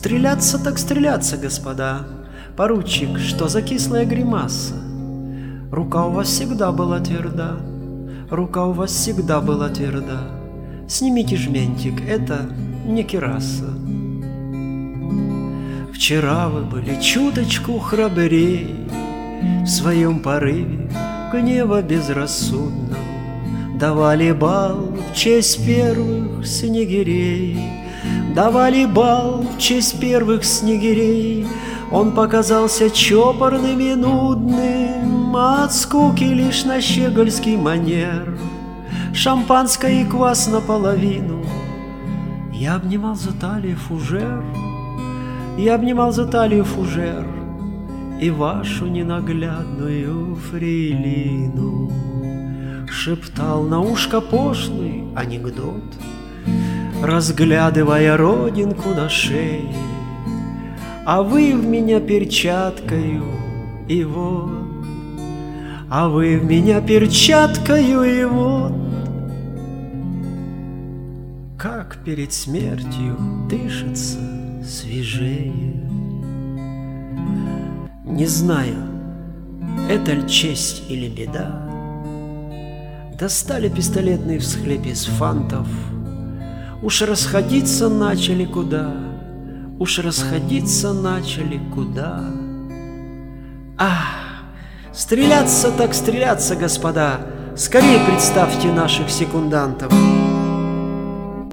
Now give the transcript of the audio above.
Стреляться так стреляться, господа. Поручик, что за кислая гримаса? Рука у вас всегда была тверда, рука у вас всегда была тверда. Снимите жментик, это не кираса. Вчера вы были чуточку храбрей, в своем порыве гнева безрассудном давали бал в честь первых снегирей. Давали бал в честь первых снегирей. Он показался чопорным и нудным, от скуки лишь на щегольский манер. Шампанское и квас наполовину. Я обнимал за талию фужер, я обнимал за талию фужер и вашу ненаглядную фрейлину. Шептал на ушко пошлый анекдот, разглядывая родинку на шее. А вы в меня перчаткою, и вот, а вы в меня перчаткою, и вот. Как перед смертью дышится свежее. Не знаю, это ли честь или беда, достали пистолетный всхлеб из фантов. Уж расходиться начали куда, уж расходиться начали куда. Ах, стреляться так стреляться, господа, скорее представьте наших секундантов.